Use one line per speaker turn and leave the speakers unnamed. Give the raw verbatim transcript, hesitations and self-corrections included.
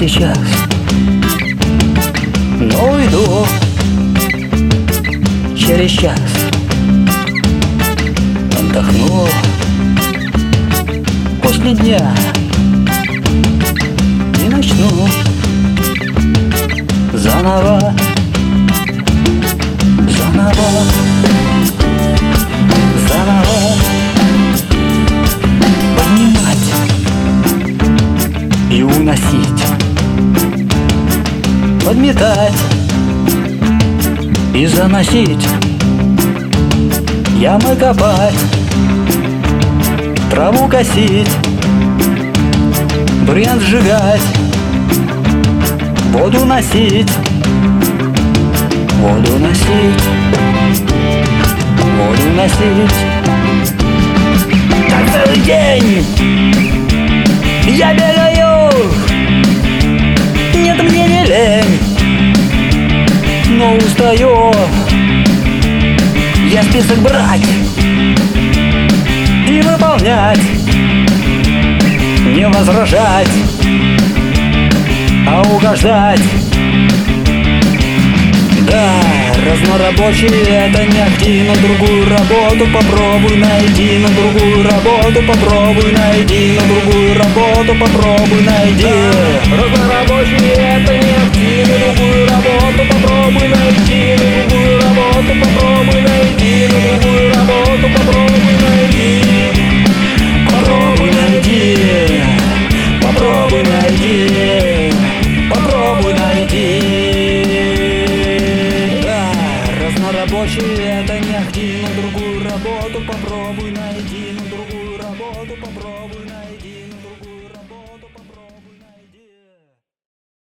сейчас, но уйду через час. Отдохну после дня и начну заново, заново, заново поднимать и уносить, подметать и заносить, ямы копать, траву косить, бревен сжигать, воду носить, воду носить, воду носить. Так целый день я бегаю, нет, мне не лень, но устаю я список брать и выполнять, не возражать, а угождать. Да, разнорабочий — это не ахти, на другую работу попробуй найди, на другую работу попробуй найди, на другую работу попробуй найди. Да, разнорабочий — это не ахти, на другую работу попробуй найди, на другую работу попробуй найди, на другую работу попробуй найди. Попробуй найди, попробуй найди, попробуй найди. Да, разнорабочий — это не ахти, на другую работу попробуй найди.